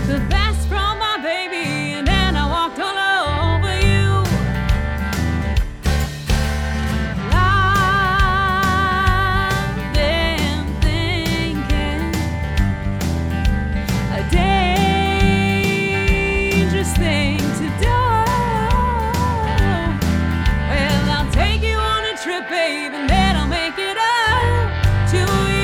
the best from my baby, and then I walked all over you. I've been thinking a dangerous thing to do. Well, I'll take you on a trip, babe, and then I'll make it up to you.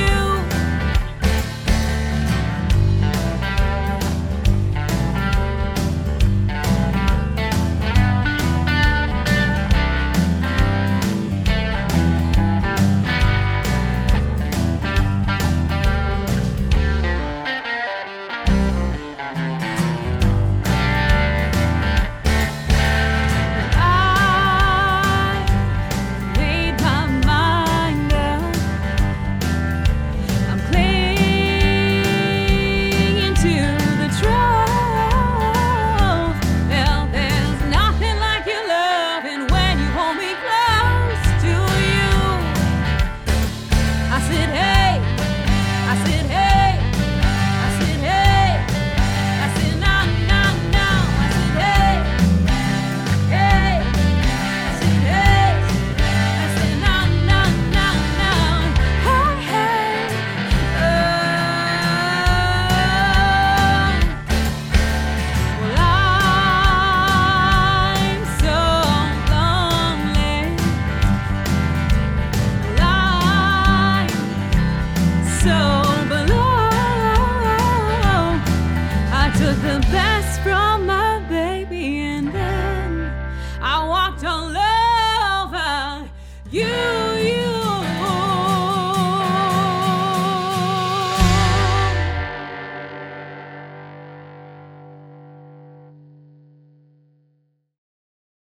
So below, I took the best